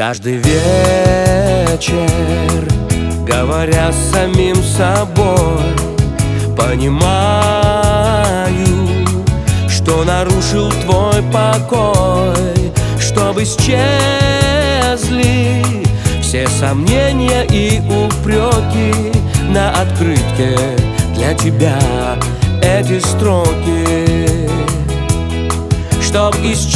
Каждый вечер, говоря с самим собой, понимаю, что нарушил твой покой, чтобы исчезли все сомнения и упреки. На открытке для тебя эти строки, чтоб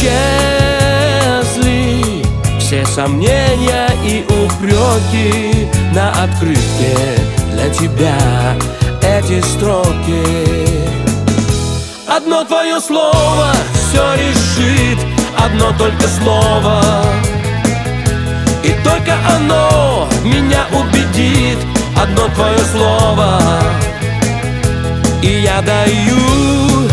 исчезли все сомнения и упреки. На открытке для тебя эти строки. Одно твое слово все решит, одно только слово, и только оно меня убедит. Одно твое слово, и я даю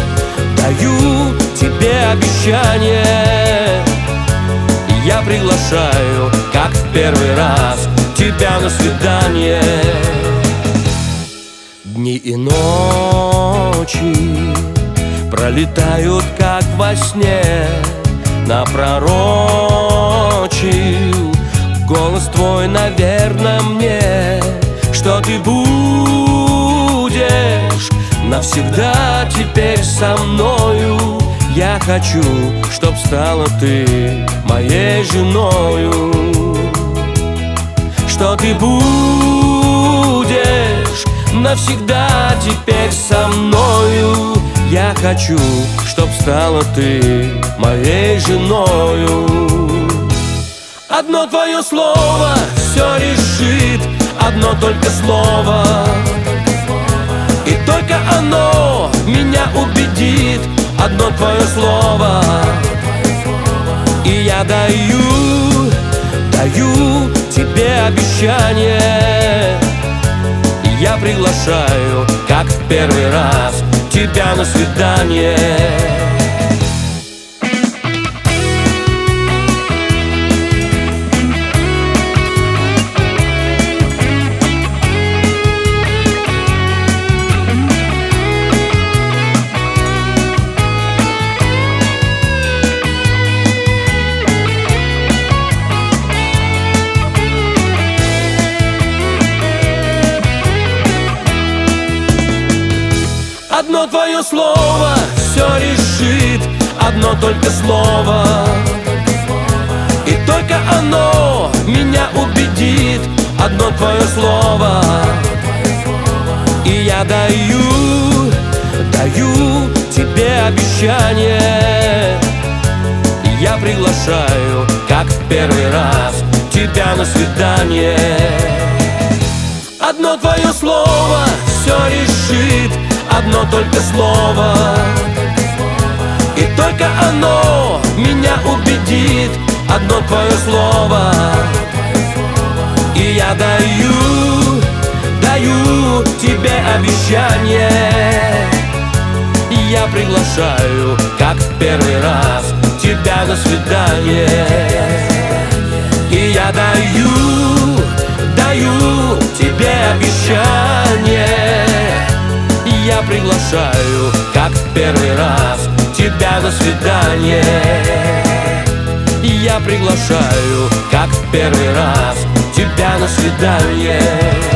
тебе обещание. Я приглашаю, как в первый раз, тебя на свидание. Дни и ночи пролетают, как во сне. Напророчил голос твой, наверное, мне, что ты будешь навсегда теперь со мною. Я хочу, чтоб стала ты моей женою, что ты будешь навсегда теперь со мною. Я хочу, чтоб стала ты моей женою. Одно твое слово все решит, одно только слово, и только оно меня убедит. Одно твое слово, и я даю тебе обещание. Я приглашаю, как в первый раз, тебя на свидание. Одно твое слово все решит, одно только слово, и только оно меня убедит. Одно твое слово, и я даю тебе обещание. Я приглашаю, как в первый раз, тебя на свидание. Одно твое слово все решит, одно только слово, и только оно меня убедит. Одно твое слово, и я даю тебе обещание. Я приглашаю, как в первый раз, тебя на свидание. И я даю тебе обещание. Я приглашаю, как в первый раз, тебя на свидание. Я приглашаю, как в первый раз, тебя на свидание.